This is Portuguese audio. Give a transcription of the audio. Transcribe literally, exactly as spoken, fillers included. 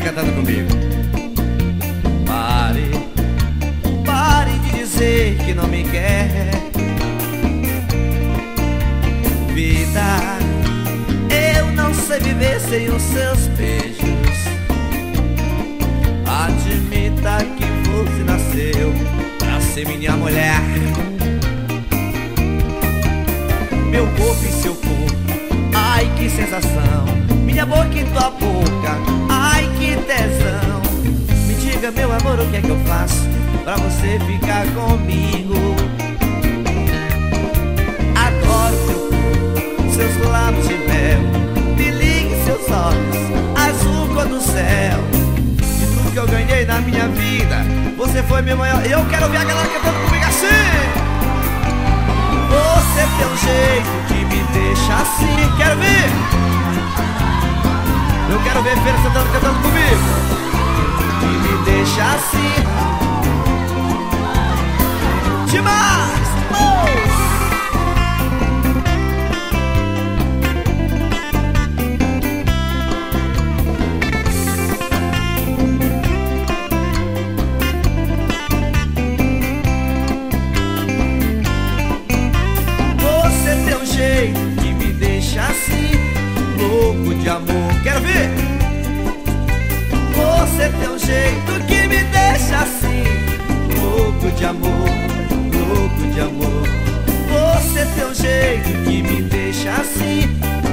cantando comigo. Pare, pare de dizer que não me quer. Vida, eu não sei viver sem os seus beijos. Admita que você nasceu pra ser minha mulher. Meu corpo em seu corpo, ai que sensação. Minha boca em tua boca, ai que tesão. Me diga, meu amor, o que é que eu faço pra você ficar comigo? Adoro teu corpo, seus lábios de mel. Me ligue seus olhos, azul cor do céu. De tudo que eu ganhei na minha vida, você foi meu maior. E eu quero ver a galera cantando comigo assim. Você tem um jeito que me deixa assim. Quero ver. Eu quero ver Feira Santana cantando comigo. Que me deixa assim. Demais! Oh! Que me deixa assim, louco de amor. Quero ver. Você tem um jeito que me deixa assim, louco de amor, louco de amor. Você tem um jeito que me deixa assim,